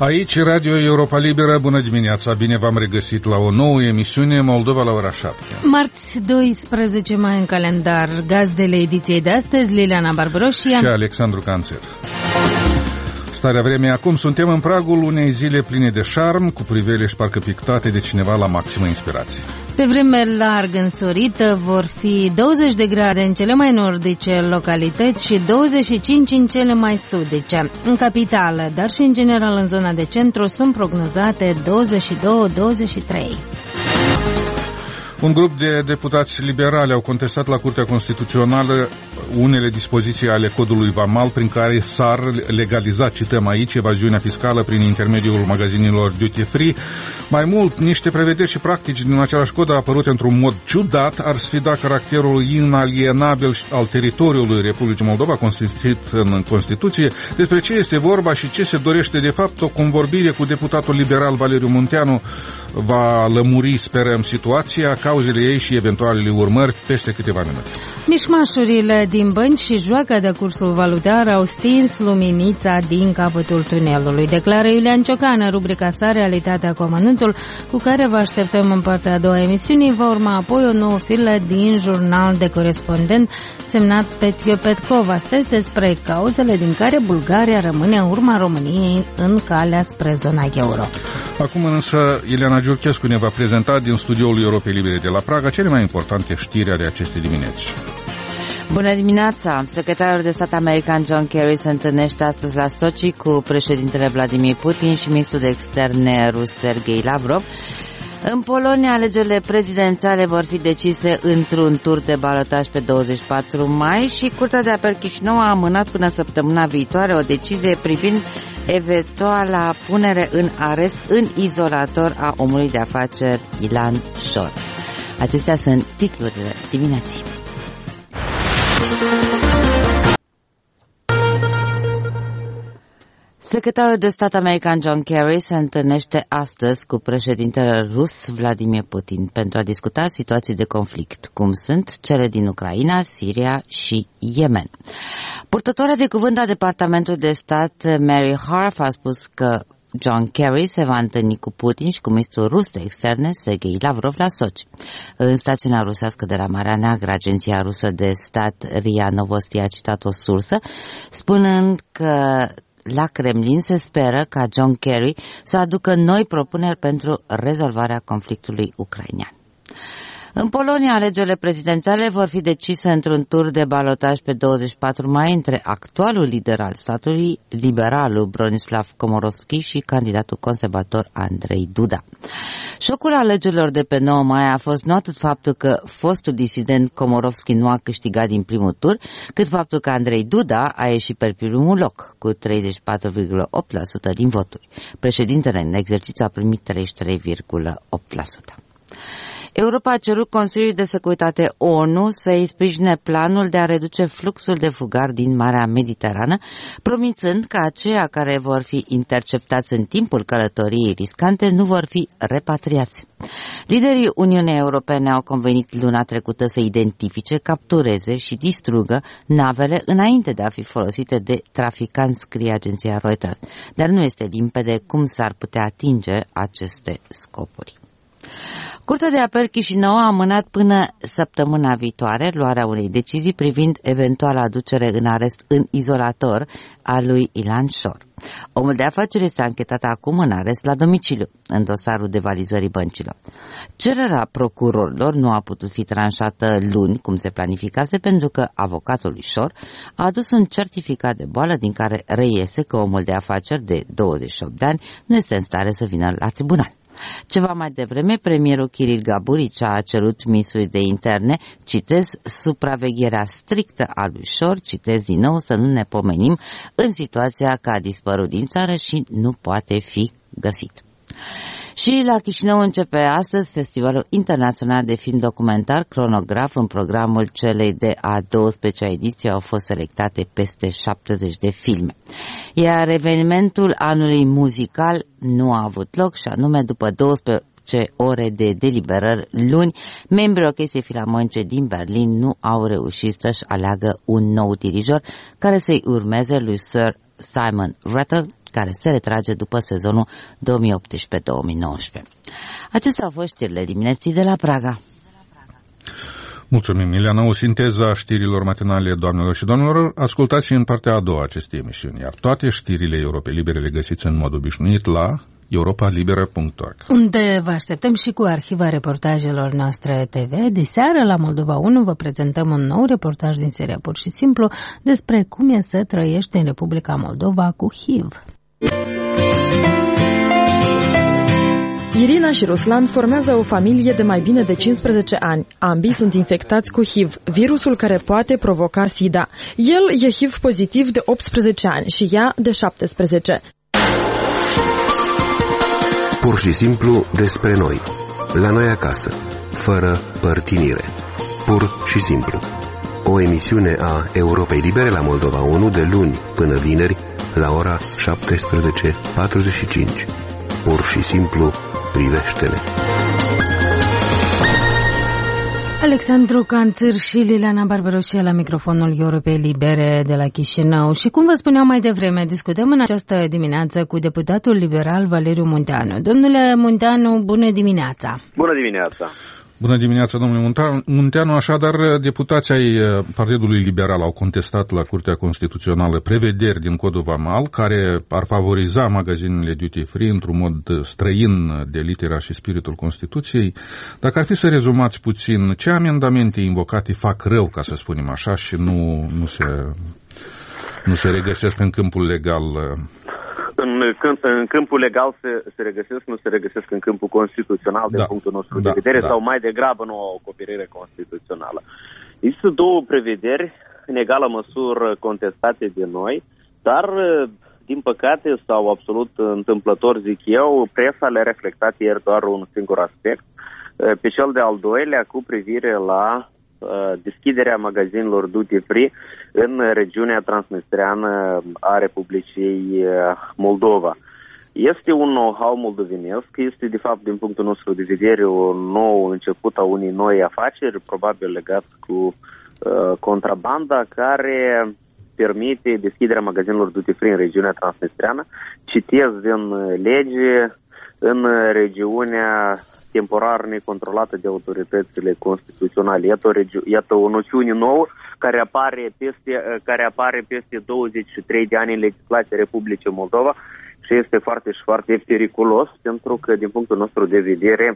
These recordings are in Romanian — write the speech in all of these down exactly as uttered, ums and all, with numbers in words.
Aici, Radio Europa Liberă, bună dimineața, bine v-am regăsit la o nouă emisiune Moldova la ora șapte. Marți, doisprezece mai în calendar, gazdele ediției de astăzi, Liliana Barbaroșia și Alexandru Canțer. Starea vremii acum, suntem în pragul unei zile pline de șarm, cu priveliști parcă pictate de cineva la maximă inspirație. Pe vreme larg însorită vor fi douăzeci de grade în cele mai nordice localități și douăzeci și cinci în cele mai sudice. În capitală, dar și în general în zona de centru, sunt prognozate douăzeci și doi douăzeci și trei. Un grup de deputați liberali au contestat la Curtea Constituțională unele dispoziții ale codului vamal prin care s-ar legaliza, cităm aici, evaziunea fiscală prin intermediul magazinilor duty free. Mai mult, niște prevederi și practici din același cod apărute într-un mod ciudat ar sfida caracterul inalienabil al teritoriului Republicii Moldova constituit în Constituție. Despre ce este vorba și ce se dorește de fapt, o convorbire cu deputatul liberal Valeriu Munteanu va lămuri, sperăm, situația, cauzele ei și eventualele urmări peste câteva minute. Mișmașurile din bănci și joaca de cursul valutar au stins luminița din capătul tunelului, declară Iulian Ciocan în rubrica sa Realitatea cu amănuntul, cu care vă așteptăm în partea a doua emisiunii. Va urma apoi o nouă firă din jurnal de corespondent semnat Petio Petkov, astăzi despre cauzele din care Bulgaria rămâne în urma României în calea spre zona euro. Acum însă Ileana Giurchescu ne va prezenta din studioul Europei Libere de la Praga cele mai importante știri ale acestei dimineți. Bună dimineața! Secretarul de stat american John Kerry se întâlnește astăzi la Sochi cu președintele Vladimir Putin și ministrul de externe rus Sergei Lavrov. În Polonia, alegerile prezidențiale vor fi decise într-un tur de balotaj pe douăzeci și patru mai și Curtea de Apel Chișinău a amânat până săptămâna viitoare o decizie privind eventuala punere în arest în izolator a omului de afaceri Ilan Shor. Acestea sunt titlurile dimineții. Secretarul de stat american John Kerry se întâlnește astăzi cu președintele rus Vladimir Putin pentru a discuta situații de conflict, cum sunt cele din Ucraina, Siria și Yemen. Purtătoarea de cuvânt a Departamentului de Stat Mary Harf a spus că John Kerry se va întâlni cu Putin și cu ministrul rus de externe Sergei Lavrov la Sochi. În stațiunea rusească de la Marea Neagră, agenția rusă de stat R I A Novosti a citat o sursă spunând că la Kremlin se speră ca John Kerry să aducă noi propuneri pentru rezolvarea conflictului ucrainean. În Polonia, alegerile prezidențiale vor fi decise într-un tur de balotaj pe douăzeci și patru mai între actualul lider al statului, liberalul Bronisław Komorowski, și candidatul conservator Andrei Duda. Șocul alegerilor de pe nouă mai a fost nu atât faptul că fostul disident Komorowski nu a câștigat din primul tur, cât faptul că Andrei Duda a ieșit pe primul loc, cu treizeci și patru virgulă opt la sută din voturi. Președintele în exercițiu a primit treizeci și trei virgulă opt la sută. Europa a cerut Consiliului de Securitate O N U să îi sprijine planul de a reduce fluxul de fugari din Marea Mediterană, promițând că aceia care vor fi interceptați în timpul călătoriei riscante nu vor fi repatriați. Liderii Uniunii Europene au convenit luna trecută să identifice, captureze și distrugă navele înainte de a fi folosite de traficanți, scrie agenția Reuters, dar nu este limpede cum s-ar putea atinge aceste scopuri. Curtea de Apel Chișinău a amânat până săptămâna viitoare luarea unei decizii privind eventuala aducere în arest în izolator a lui Ilan Shor. Omul de afaceri este anchetat acum în arest la domiciliu, în dosarul devalizării băncilor. Cererea procurorilor nu a putut fi tranșată luni, cum se planificase, pentru că avocatul lui Shor a adus un certificat de boală din care reiese că omul de afaceri de douăzeci și opt de ani nu este în stare să vină la tribunal. Ceva mai devreme, premierul Kiril Gaburici a cerut ministrului de interne, citez, supravegherea strictă a lui Shor, citez din nou, să nu ne pomenim în situația că a dispărut din țară și nu poate fi găsit. Și la Chișinău începe astăzi Festivalul Internațional de Film Documentar Cronograf. În programul celei de a douăsprezecea ediție au fost selectate peste șaptezeci de filme. Iar evenimentul anului muzical nu a avut loc, și anume după douăsprezece ore de deliberări luni, membrii Orchestrei Filarmonice din Berlin nu au reușit să-și aleagă un nou dirijor care să-i urmeze lui Sir Simon Rattle, care se retrage după sezonul două mii optsprezece două mii nouăsprezece. Acestea au fost știrile dimineții de la Praga. Mulțumim, Ileana. O sinteză a știrilor matinale, doamnelor și domnilor. Ascultați și în partea a doua a acestei emisiuni, iar toate știrile Europei Libere le găsiți în mod obișnuit la europa liberă punct org. Unde vă așteptăm și cu arhiva reportajelor noastre T V. De seară la Moldova unu vă prezentăm un nou reportaj din seria Pur și Simplu despre cum e să trăiești în Republica Moldova cu H I V. Irina și Ruslan formează o familie de mai bine de cincisprezece ani. Ambii sunt infectați cu H I V, virusul care poate provoca SIDA. El e H I V pozitiv de optsprezece ani și ea de șaptesprezece. Pur și simplu despre noi. La noi acasă, fără părtinire. Pur și simplu. O emisiune a Europei Libere la Moldova unu de luni până vineri la ora șaptesprezece patruzeci și cinci. Pur și simplu, privește-ne. Alexandru Canțir și Liliana Barbaroșie la microfonul Europei Libere de la Chișinău. Și cum vă spuneam mai devreme, discutăm în această dimineață cu deputatul liberal Valeriu Munteanu. Domnule Munteanu, bună dimineața! Bună dimineața! Bună dimineața, domnule Munteanu. Așadar, deputații ai Partidului Liberal au contestat la Curtea Constituțională prevederi din Codul Vamal care ar favoriza magazinele duty-free într-un mod străin de litera și spiritul Constituției. Dacă ar fi să rezumați puțin, ce amendamente invocate fac rău, ca să spunem așa, și nu, nu, se, nu se regăsesc în câmpul legal? În, în câmpul legal se, se regăsesc, nu se regăsesc în câmpul constituțional, din da, punctul nostru da, de vedere, da. Sau mai degrabă nu o acoperire constituțională. Există două prevederi în egală măsură contestate de noi, dar, din păcate, sau absolut întâmplător, zic eu, presa le-a reflectat ieri doar un singur aspect, pe cel de-al doilea cu privire la deschiderea magazinelor duty-free în regiunea transnistreană a Republicii Moldova. Este un know-how moldovenesc, este de fapt din punctul nostru de vedere un nou început a unei noi afaceri, probabil legat cu uh, contrabanda, care permite deschiderea magazinelor duty-free în regiunea transnistreană. Citez din lege, în regiunea temporar necontrolată de autoritățile constituționale. Iată o, regi- iată o noțiune nouă care apare, peste, care apare peste douăzeci și trei de ani în legislația Republicii Moldova și este foarte și foarte periculos, pentru că din punctul nostru de vedere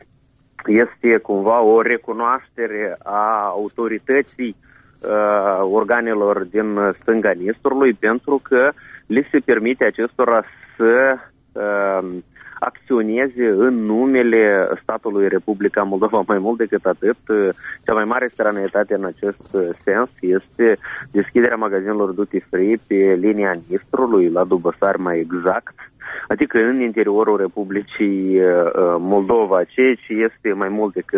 este cumva o recunoaștere a autorității uh, organelor din stânga Nistrului, pentru că li se permite acestora să uh, acționeze în numele statului Republica Moldova. Mai mult decât atât, cea mai mare stranitate în acest sens este deschiderea magazinelor duty-free pe linia Nistrului, la Dubăsari mai exact, adică în interiorul Republicii Moldova, ceea ce este mai mult decât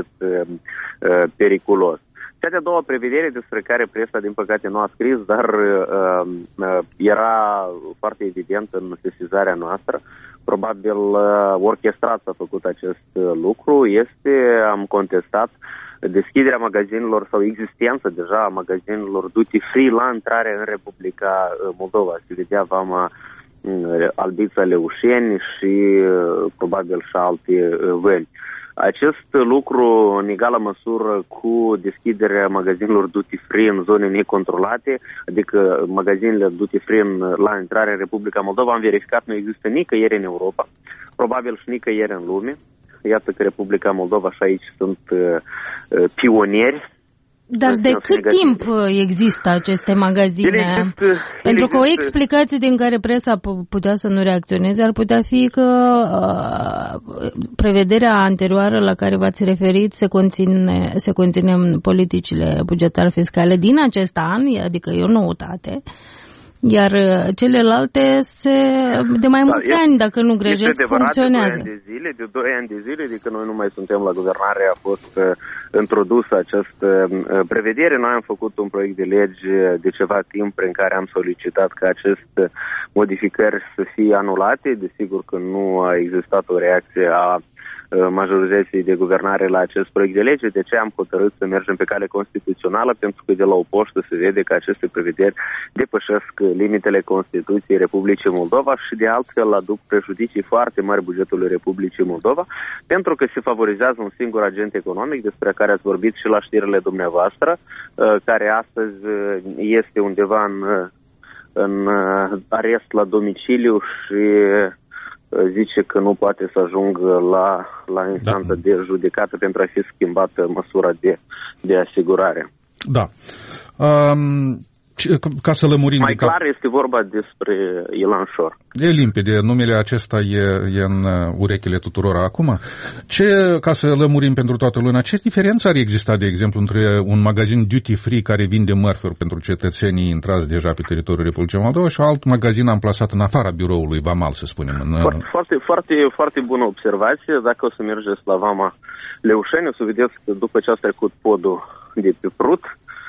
periculos. Cea de-a doua prevedere despre care presa, din păcate, nu a scris, dar uh, era foarte evident în sesizarea noastră, probabil uh, orchestrat s-a făcut acest uh, lucru, este, am contestat, deschiderea magazinelor sau existența deja a magazinelor duty-free la intrare în Republica Moldova. Se vedea vama uh, Albița Leușeni și uh, probabil și alte uh, văli. Acest lucru, în egală măsură cu deschiderea magazinelor duty-free în zone necontrolate, adică magazinele duty-free la intrare în Republica Moldova, am verificat, nu există nicăieri în Europa, probabil și nicăieri în lume. Iată că Republica Moldova și aici sunt uh, pionieri. Dar de cât timp există aceste magazine? Există, Pentru că o explicație din care presa putea să nu reacționeze ar putea fi că uh, prevederea anterioară la care v-ați referit se conține, se conține în politicile bugetare fiscale din acest an, adică e o noutate. Iar celelalte se, de mai mulți da, ani, dacă nu greșesc, funcționează. De, de, zile, de doi ani de zile, de când noi nu mai suntem la guvernare, a fost uh, introdusă această uh, prevedere. Noi am făcut un proiect de lege de ceva timp prin care am solicitat ca aceste modificări să fie anulate. Desigur că nu a existat o reacție a majorității de guvernare la acest proiect de lege. De ce am hotărât să mergem pe cale constituțională? Pentru că de la o poștă se vede că aceste prevederi depășesc limitele Constituției Republicii Moldova și de altfel aduc prejudicii foarte mari bugetului Republicii Moldova, pentru că se favorizează un singur agent economic despre care ați vorbit și la știrile dumneavoastră, care astăzi este undeva în, în arest la domiciliu și zice că nu poate să ajungă la, la instanță da. de judecată pentru a fi schimbată măsura de, de asigurare. Da. Um... Ca să lămurim... Mai clar cap... este vorba despre Ilan Șor. E limpede, numele acesta e, e în urechile tuturor acum. Ce, ca să lămurim pentru toată lumea, ce diferență ar exista, de exemplu, între un magazin duty-free care vinde mărfuri pentru cetățenii intrați deja pe teritoriul Republicii Moldova și alt magazin amplasat în afara biroului Vamal, să spunem? În... Foarte, foarte, foarte, foarte bună observație. Dacă o să mergeți la Vama Leușeni, o să vedeți că după ce a trecut podul de pe Prut,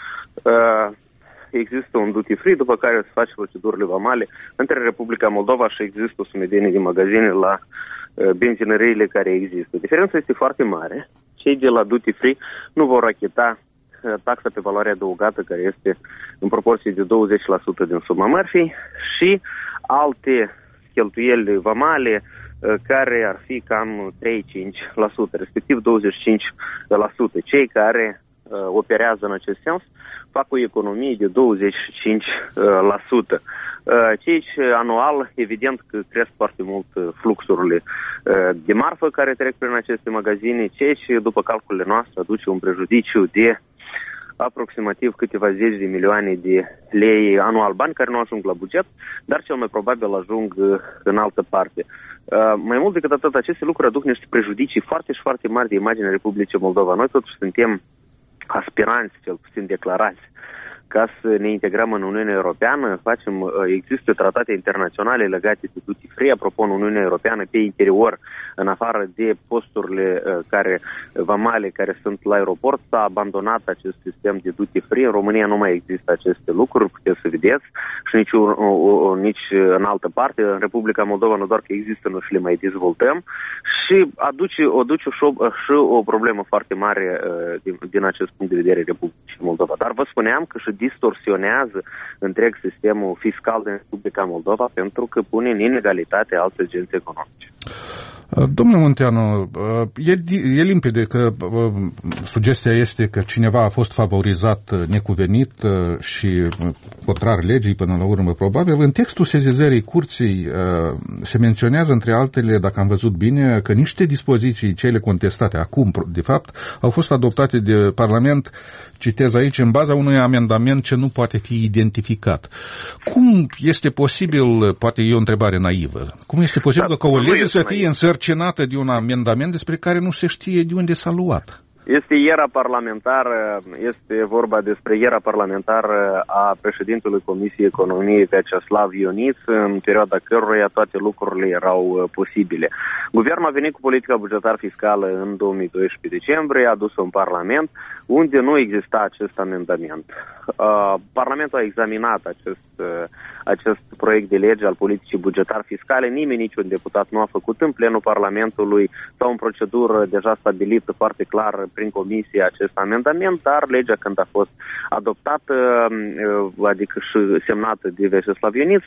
uh, există un duty free, după care se face procedurile vamale între Republica Moldova și există o sumedenie de magazine la uh, benzinăriile care există. Diferența este foarte mare. Cei de la duty free nu vor achita uh, taxa pe valoare adăugată, care este în proporție de douăzeci la sută din suma mărfii, și alte cheltuieli vamale uh, care ar fi cam trei cinci la sută, respectiv douăzeci și cinci la sută. Cei care uh, operează în acest sens fac o economie de douăzeci și cinci la sută. Ceea ce anual, evident că cresc foarte mult fluxurile de marfă care trec prin aceste magazine, ceea ce, după calculele noastre, aduce un prejudiciu de aproximativ câteva zeci de milioane de lei anual, bani care nu ajung la buget, dar cel mai probabil ajung în altă parte. Mai mult decât atât, aceste lucruri aduc niște prejudicii foarte și foarte mari de imagine Republicii Moldova. Noi totuși suntem aspiranți, cel puțin declarați, ca să ne integrăm în Uniunea Europeană. Facem, există tratate internaționale legate de duty free, apropo, în Uniunea Europeană, pe interior, în afară de posturile care, vamale care sunt la aeroport, s-a abandonat acest sistem de duty free. În România nu mai există aceste lucruri, puteți să vedeți, și nici, o, o, nici în altă parte. În Republica Moldova nu doar că există, nu și le mai dezvoltăm, și aduce, aduce și, o, și o problemă foarte mare din, din acest punct de vedere Republicii Moldova. Dar vă spuneam că și distorsionează întreg sistemul fiscal din Republica Moldova, pentru că pune în inegalitate alți agenți economici. Domnule Munteanu, e, e limpede că sugestia este că cineva a fost favorizat necuvenit și contrar legii până la urmă, probabil. În textul sesizării curții se menționează, între altele, dacă am văzut bine, că niște dispoziții, cele contestate acum, de fapt, au fost adoptate de Parlament, citez aici, în baza unui amendament ce nu poate fi identificat. Cum este posibil, poate e o întrebare naivă, cum este posibil da, ca o lege să fie însărcinată de un amendament despre care nu se știe de unde s-a luat? Este iera parlamentară, este vorba despre iera parlamentară a președintelui Comisiei Economiei Vyacheslav Ioniț, în perioada căruia toate lucrurile erau posibile. Guvernul a venit cu politica bugetar-fiscală în două mii doisprezece decembrie, a adus-o în Parlament, unde nu exista acest amendament. Parlamentul a examinat acest, acest proiect de lege al politicii bugetar-fiscale, nimeni, niciun deputat nu a făcut în plenul Parlamentului sau în procedură deja stabilită foarte clar prin comisie acest amendament, dar legea, când a fost adoptată, adică și semnată de Vyacheslav Ioniț,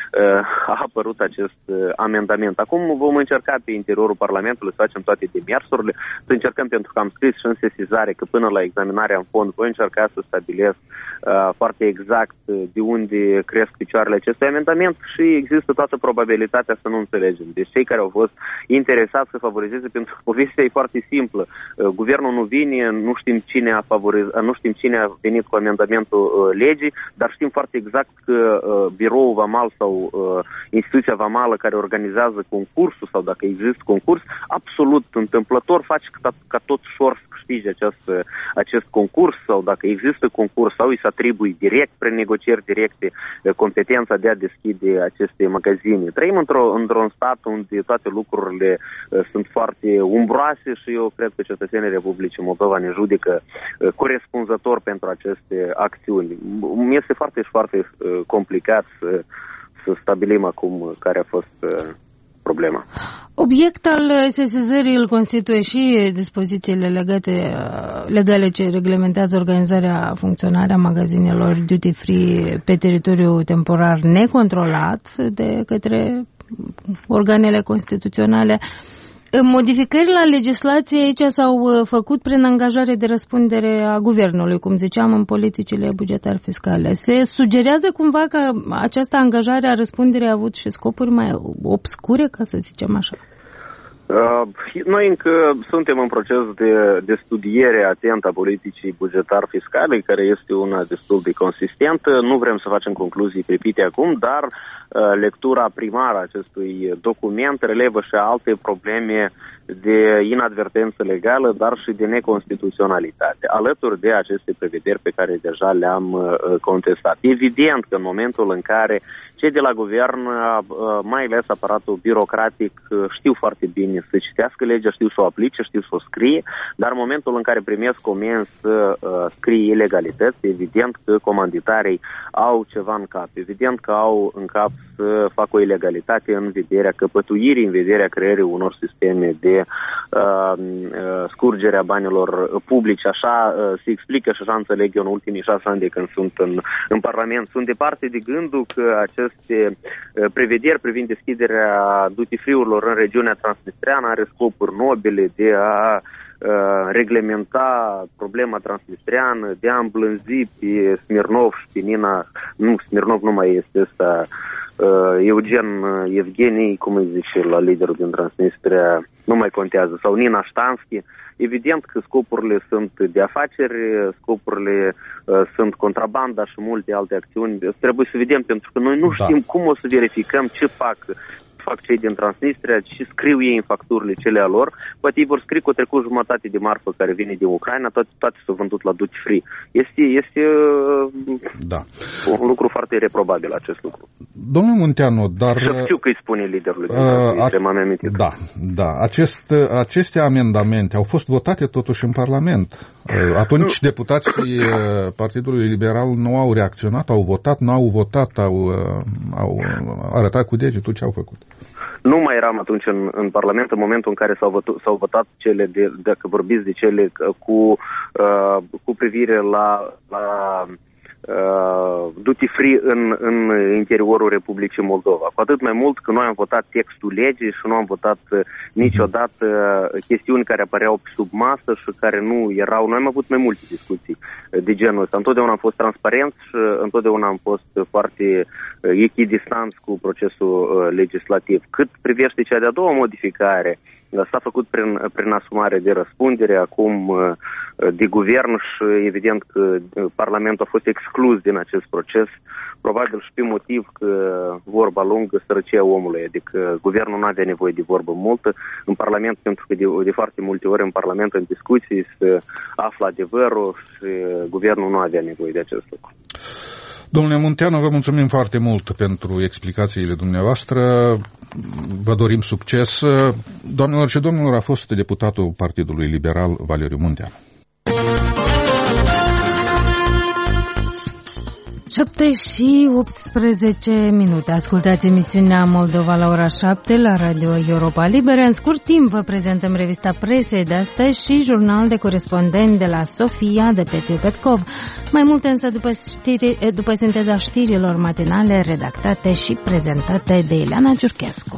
a apărut acest amendament. Acum vom încerca pe interiorul Parlamentului să facem toate demersurile, să încercăm, pentru că am scris și în sesizare că până la examinarea în fond voi încerca să stabilesc foarte exact de unde cresc picioarele acestui amendament și există toată probabilitatea să nu înțelegem. Deci cei care au fost interesați să favorizeze, pentru că povestea e foarte simplă. Guvernul nu vine, nu știm cine a favorizat, nu știm cine a venit cu amendamentul legii, dar știm foarte exact că biroul vamal sau instituția vamală care organizează concursul, sau dacă există concurs, absolut întâmplător face ca, ca tot șor să câștige acest, acest concurs, sau dacă există concurs sau îi se atribui direct prin negocieri directe competența de a deschide aceste magazine. Trăim într-o, într-un stat unde toate lucrurile sunt foarte umbroase și eu cred că cetățenii Republicii Moldova ne judecă corespunzător pentru aceste acțiuni. Este foarte și foarte complicat să, să stabilim acum care a fost problema. Obiect al sesizării îl constituie și dispozițiile legate, legale ce reglementează organizarea, funcționarea magazinelor duty-free pe teritoriu temporar necontrolat de către organele constituționale. Modificările la legislație aici s-au făcut prin angajare de răspundere a guvernului, cum ziceam, în politicile bugetar-fiscale. Se sugerează cumva că această angajare a răspunderii a avut și scopuri mai obscure, ca să zicem așa? Noi încă suntem în proces de, de studiere atentă a politicii bugetar-fiscale, care este una destul de consistentă. Nu vrem să facem concluzii pripite acum, dar lectura primară a acestui document relevă și alte probleme de inadvertență legală, dar și de neconstituționalitate, alături de aceste prevederi pe care deja le-am contestat. Evident că în momentul în care cei de la guvern, mai ales aparatul birocratic, știu foarte bine să citească legea, știu să o aplice, știu să o scrie, dar în momentul în care primesc comenzi să scrie ilegalități, evident că comanditarii au ceva în cap, evident că au în cap să facă o ilegalitate în vederea căpătuirii, în vederea creării unor sisteme de uh, scurgerea banilor publici. Așa uh, se explică și așa înțeleg eu în ultimii șase ani de când sunt în, în Parlament. Sunt departe de gândul că aceste uh, prevederi privind deschiderea duty-free-urilor în regiunea transnistreană are scopuri nobile de a reglementa problema transnistreană, de a îmblânzi pe Smirnov și pe Nina, nu, Smirnov nu mai este ăsta, Eugen Evgenii, cum îi zice la liderul din Transnistria, nu mai contează, sau Nina Ștanschi. Evident că scopurile sunt de afaceri, scopurile uh, sunt contrabanda și multe alte acțiuni. Trebuie să vedem, pentru că noi nu da. știm cum o să verificăm ce fac fac cei din Transnistria, și scriu ei în facturile cele a lor. Poate ei vor scrie că o trecut jumătate de marfă care vine din Ucraina, toate, toate s-au vândut la duty free. Este, este da. un lucru foarte reprobabil acest lucru. Domnul Munteanu, dar... Și știu că îi spune liderului din Transnistria, m-am amintit. Da, da. Acest, aceste amendamente au fost votate totuși în Parlament. Atunci nu. Deputații Partidului Liberal nu au reacționat, au votat, nu au votat, au, au arătat cu degetul ce au făcut. Nu mai eram atunci în, în Parlament în momentul în care s-au, votu, s-au votat cele, de, dacă vorbiți de cele cu, uh, cu privire la, la uh, duty free în, în interiorul Republicii Moldova. Cu atât mai mult că noi am votat textul legii și nu am votat uh, niciodată uh, chestiuni care apăreau sub masă și care nu erau. Noi am avut mai multe discuții uh, de genul ăsta. Întotdeauna am fost transparent și uh, întotdeauna am fost foarte uh, echidistanți cu procesul uh, legislativ. Cât privește cea de-a doua modificare, s-a făcut prin, prin asumare de răspundere acum de guvern și evident că Parlamentul a fost exclus din acest proces, probabil și pe motiv că vorba lungă sărăcia omului, adică guvernul nu avea nevoie de vorbă multă în Parlament, pentru că de, de foarte multe ori în Parlament, în discuții, se află adevărul și guvernul nu avea nevoie de acest lucru. Domnule Munteanu, vă mulțumim foarte mult pentru explicațiile dumneavoastră. Vă dorim succes. Doamnelor și domnilor, a fost deputatul Partidului Liberal Valeriu Munteanu. șapte și optsprezece minute. Ascultați emisiunea Moldova la ora șapte la Radio Europa Liberă. În scurt timp vă prezentăm revista presei de astăzi și jurnal de corespondent de la Sofia de Petru Petkov. Mai multe însă după, știri, după sinteza știrilor matinale redactate și prezentate de Ileana Ciurchescu.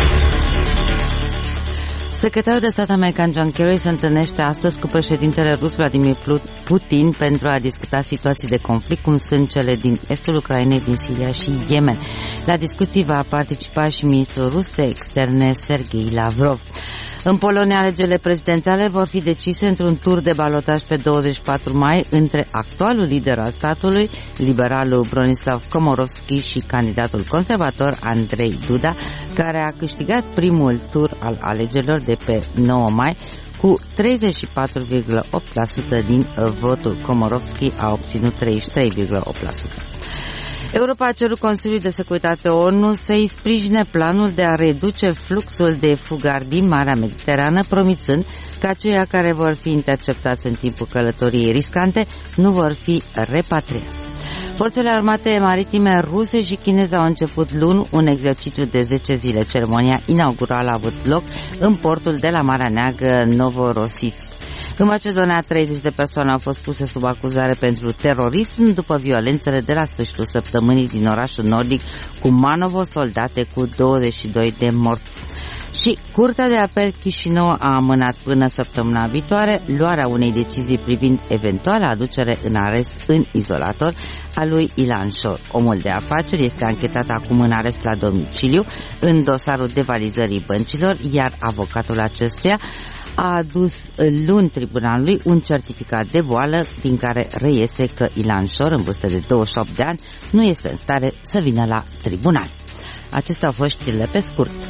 Secretarul de stat american John Kerry se întâlnește astăzi cu președintele rus Vladimir Putin pentru a discuta situații de conflict, cum sunt cele din estul Ucrainei, din Siria și Yemen. La discuții va participa și ministrul rus de externe Sergei Lavrov. În Polonia, alegerile prezidențiale vor fi decise într-un tur de balotaj pe douăzeci și patru mai între actualul lider al statului, liberalul Bronislaw Komorowski, și candidatul conservator Andrei Duda, care a câștigat primul tur al alegerilor de pe nouă mai cu treizeci și patru virgulă opt la sută din votul. Komorowski a obținut treizeci și trei virgulă opt la sută. Europa a cerut Consiliului de Securitate O N U să-i sprijine planul de a reduce fluxul de fugari din Marea Mediterană, promițând că aceia care vor fi interceptați în timpul călătoriei riscante nu vor fi repatriați. Forțele armate maritime ruse și chineze au început luni un exercițiu de zece zile. Ceremonia inaugurală a avut loc în portul de la Marea Neagră, Novorossiysk. În Macedonia, treizeci de persoane au fost puse sub acuzare pentru terorism după violențele de la sfârșitul săptămânii din orașul nordic cu Manovo, soldate cu douăzeci și doi de morți. Și Curtea de Apel Chișinău a amânat până săptămâna viitoare luarea unei decizii privind eventuala aducere în arest în izolator a lui Ilan Shor. Omul de afaceri este anchetat acum în arest la domiciliu în dosarul devalizării băncilor, iar avocatul acestuia a adus luni tribunalului un certificat de boală din care reiese că Ilan Shor, în vârstă de douăzeci și opt de ani, nu este în stare să vină la tribunal. Acestea au fost știrile pe scurt.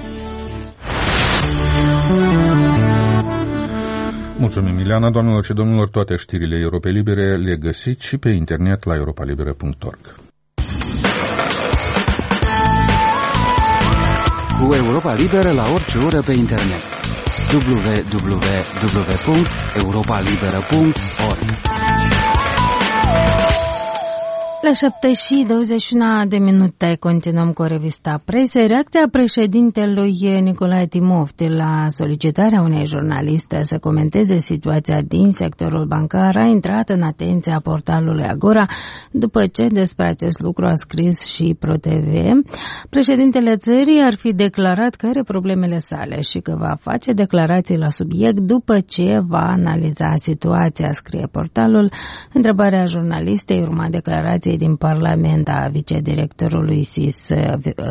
Mulțumim, Ileana. Doamnelor și domnilor, toate știrile Europei Libere le găsiți și pe internet la europa libera punct org. Cu Europa Liberă la orice oră pe internet. w w w punct europa libera punct org. La șapte și douăzeci și unu de minute continuăm cu revista presei. Reacția președintelui Nicolae Timofte la solicitarea unei jurnaliste să comenteze situația din sectorul bancar a intrat în atenția portalului Agora, după ce despre acest lucru a scris și ProTV. Președintele țării ar fi declarat că are problemele sale și că va face declarații la subiect după ce va analiza situația, scrie portalul. Întrebarea jurnalistei urma declarației din Parlament a vicedirectorului S I S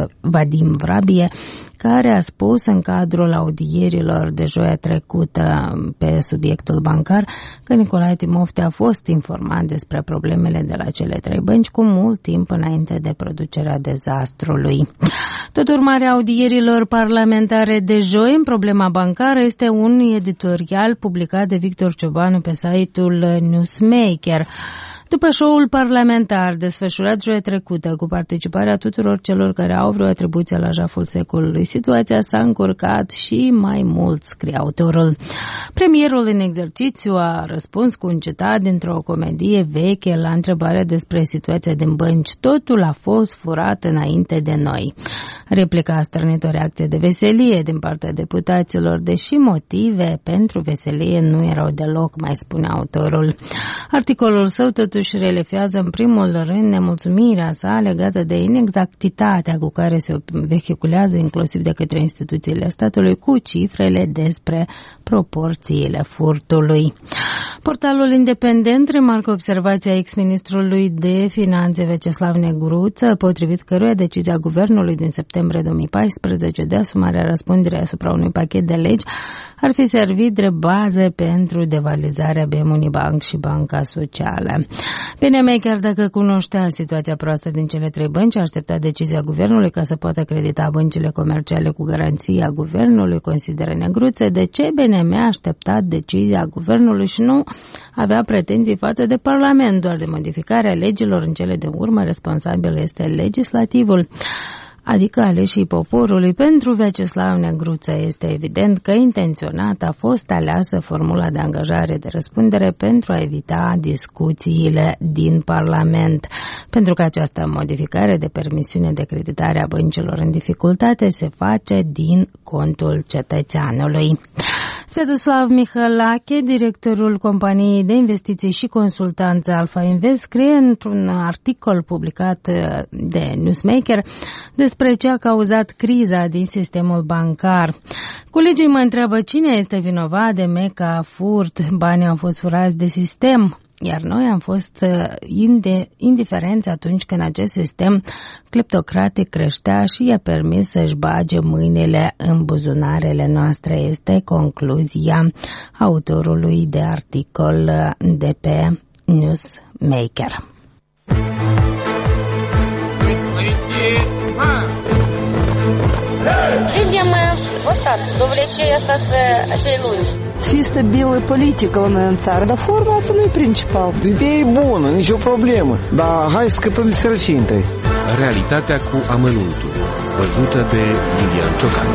Vadim Vrabie, care a spus în cadrul audierilor de joia trecută pe subiectul bancar că Nicolae Timofte a fost informat despre problemele de la cele trei bănci cu mult timp înainte de producerea dezastrului. Tot urmarea audierilor parlamentare de joi în problema bancară este un editorial publicat de Victor Ciobanu pe site-ul Newsmaker. După show-ul parlamentar desfășurat joia trecută cu participarea tuturor celor care au vreo atribuție la jaful secolului, situația s-a încurcat și mai mult, scrie autorul. Premierul în exercițiu a răspuns cu un citat dintr-o comedie veche la întrebarea despre situația din bănci. Totul a fost furat înainte de noi. Replica a stârnit o reacție de veselie din partea deputaților, deși motive pentru veselie nu erau deloc, mai spune autorul. Articolul său totuși relefează în primul rând nemulțumirea sa legată de inexactitatea cu care se vehiculează inclusiv de către instituțiile statului cu cifrele despre proporțiile furtului. Portalul Independent remarcă observația ex-ministrului de Finanțe Veceslav Negruță, potrivit căruia decizia guvernului din septembrie două mii paisprezece de asumarea răspunderii asupra unui pachet de legi ar fi servit de bază pentru devalizarea B M Unibank și Banca Socială. B N M, chiar dacă cunoștea situația proastă din cele trei bănci, a așteptat decizia guvernului ca să poată credita băncile comerciale cu garanția guvernului, consideră Negruță. De ce B N M a așteptat decizia guvernului și nu avea pretenții față de Parlament? Doar de modificarea legilor în cele de urmă, responsabil este legislativul, adică aleșii poporului. Pentru Veceslav Negruță este evident că intenționat a fost aleasă formula de angajare de răspundere pentru a evita discuțiile din Parlament, pentru că această modificare de permisiune de creditare a băncilor în dificultate se face din contul cetățeanului. Sviatoslav Mihalache, directorul companiei de investiții și consultanță Alpha Invest, scrie într-un articol publicat de Newsmaker despre ce a cauzat criza din sistemul bancar. Colegii mă întreabă cine este vinovat de meca furt, banii au fost furați de sistem, iar noi am fost indiferenți atunci când acest sistem cleptocratic creștea și i-a permis să-și bage mâinile în buzunarele noastre, este concluzia autorului de articol de pe Newsmaker. Людям вот так, до влечения остаться очей лунь. Fii stabilă politică la noi în țară, dar forma asta nu e principal. Ideea e bună, nicio problemă, dar hai să scăpăm de sărăcie întâi. Realitatea cu amănuntul, văzută de Lilian Ciocan.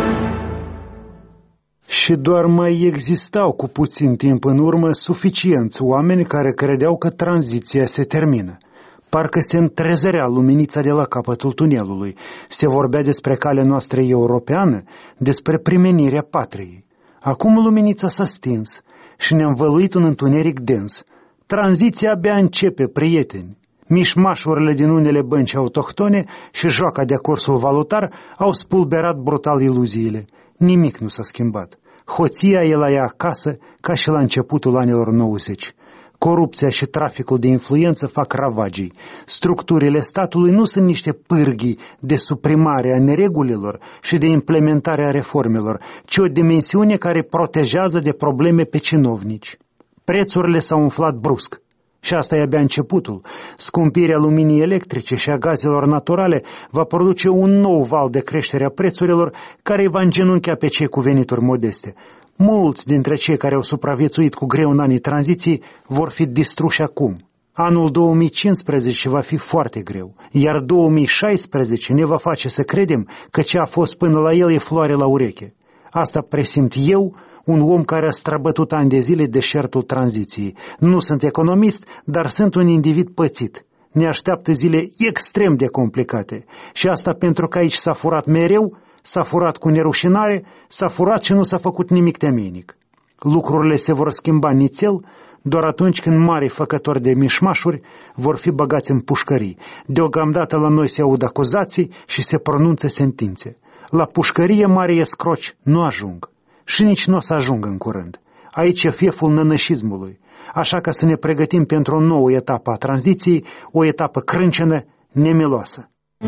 Și doar mai existau cu puțin timp în urmă suficienți oameni care credeau că tranziția se termină. Parcă se întrezărea luminița de la capătul tunelului. Se vorbea despre calea noastră europeană, despre primenirea patriei. Acum luminița s-a stins și ne-a învăluit un întuneric dens. Tranziția abia începe, prieteni. Mișmașurile din unele bănci autohtone și joaca de cursul valutar au spulberat brutal iluziile. Nimic nu s-a schimbat. Hoția e la ea acasă ca și la începutul anilor nouăzeci. Corupția și traficul de influență fac ravagii. Structurile statului nu sunt niște pârghii de suprimare a neregulilor și de implementare a reformelor, ci o dimensiune care protejează de probleme pe cinovnici. Prețurile s-au umflat brusc. Și asta e abia începutul. Scumpirea luminii electrice și a gazelor naturale va produce un nou val de creștere a prețurilor care îi va îngenunchea pe cei cu venituri modeste. Mulți dintre cei care au supraviețuit cu greu în anii tranziției vor fi distruși acum. Anul două mii cincisprezece va fi foarte greu, iar două mii șaisprezece ne va face să credem că ce a fost până la el e floare la ureche. Asta presimt eu, un om care a străbătut ani de zile deșertul tranziției. Nu sunt economist, dar sunt un individ pățit. Ne așteaptă zile extrem de complicate. Și asta pentru că aici s-a furat mereu, s-a furat cu nerușinare, s-a furat și nu s-a făcut nimic temeinic. Lucrurile se vor schimba nițel doar atunci când mari făcători de mișmașuri vor fi băgați în pușcării. Deocamdată la noi se aud acuzații și se pronunță sentințe. La pușcărie mari escroci nu ajung. Și nici nu o să ajungă în curând. Aici e fieful nănășismului. Așa că să ne pregătim pentru o nouă etapă a tranziției, o etapă crâncenă, nemiloasă.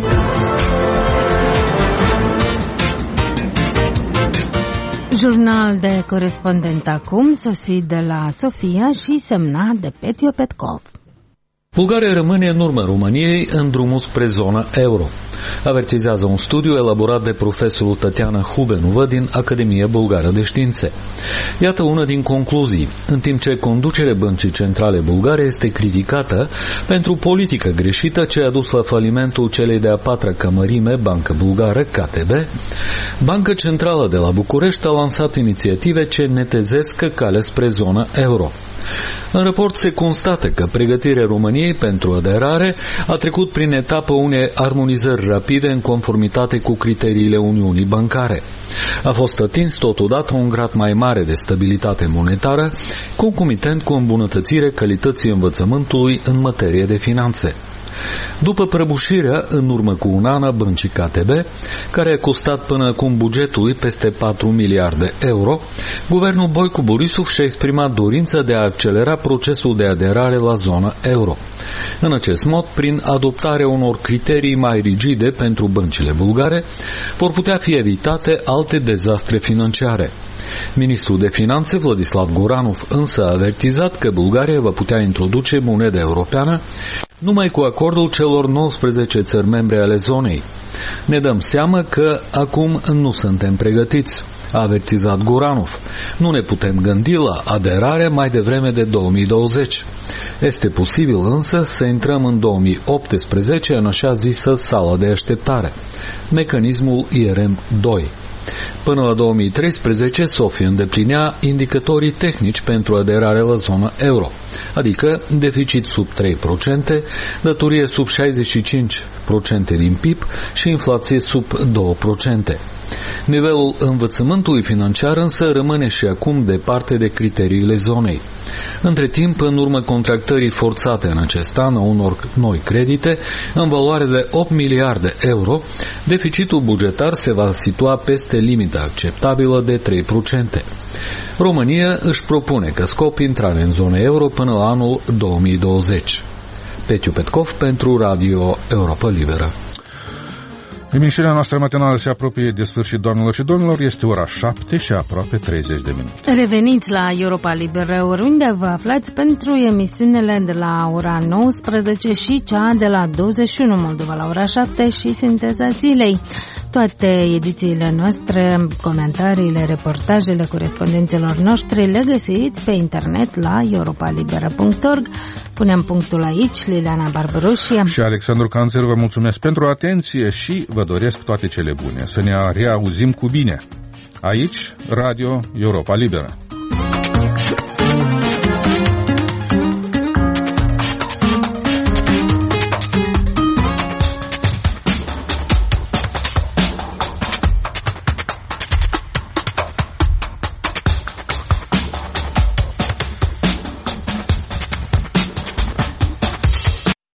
Jurnal de corespondent acum, sosit de la Sofia și semnat de Petio Petkov. Bulgaria rămâne în urma României în drumul spre zona euro, avertizează un studiu elaborat de profesorul Tatiana Hubenovă din Academia Bulgară de Științe. Iată una din concluzii. În timp ce conducerea Băncii Centrale Bulgare este criticată pentru politică greșită ce a dus la falimentul celei de-a patra cămărime Bancă Bulgară, K T B, Banca Centrală de la București a lansat inițiative ce netezesc calea spre zona euro. În raport se constată că pregătirea României pentru aderare a trecut prin etapă unei armonizări rapide în conformitate cu criteriile Uniunii Bancare. A fost atins totodată un grad mai mare de stabilitate monetară, concomitent cu îmbunătățirea calității învățământului în materie de finanțe. După prăbușirea, în urmă cu un an, a băncii K T B, care a costat până acum bugetului peste patru miliarde euro, guvernul Boicu Borisov și-a exprimat dorința de a accelera procesul de aderare la zona euro. În acest mod, prin adoptarea unor criterii mai rigide pentru băncile bulgare, vor putea fi evitate alte dezastre financiare. Ministrul de Finanțe, Vladislav Goranov, însă a avertizat că Bulgaria va putea introduce moneda europeană numai cu acordul celor nouăsprezece țări membre ale zonei. Ne dăm seama că acum nu suntem pregătiți, a avertizat Goranov. Nu ne putem gândi la aderare mai devreme de două mii douăzeci. Este posibil însă să intrăm în două mii optsprezece în așa zisă sală de așteptare, mecanismul I R M doi. Până la două mii treisprezece, Sofia îndeplinea indicatorii tehnici pentru aderare la zona euro, adică deficit sub trei la sută, datorie sub șaizeci și cinci la sută din P I B și inflație sub doi la sută. Nivelul învățământului financiar însă rămâne și acum departe de criteriile zonei. Între timp, în urma contractării forțate în acest an a unor noi credite, în valoare de opt miliarde euro, deficitul bugetar se va situa peste limita acceptabilă de trei la sută. România își propune ca scop intrare în zona euro până la anul două mii douăzeci. Petio Petkov pentru Radio Europa Liberă. Emisiunea noastră matinală se apropie de sfârșit, doamnelor și domnilor. Este ora șapte și aproape treizeci de minute. Reveniți la Europa Liberă, oriunde vă aflați, pentru emisiunile de la ora nouăsprezece și cea de la douăzeci și unu Moldova la ora șapte și Sinteza Zilei. Toate edițiile noastre, comentariile, reportajele corespondenților noștri le găsiți pe internet la europa liberă punct org. Punem punctul aici. Liliana Barbaroșia și Alexandru Canțer vă mulțumesc pentru atenție și vă doresc toate cele bune. Să ne reauzim cu bine. Aici, Radio Europa Liberă.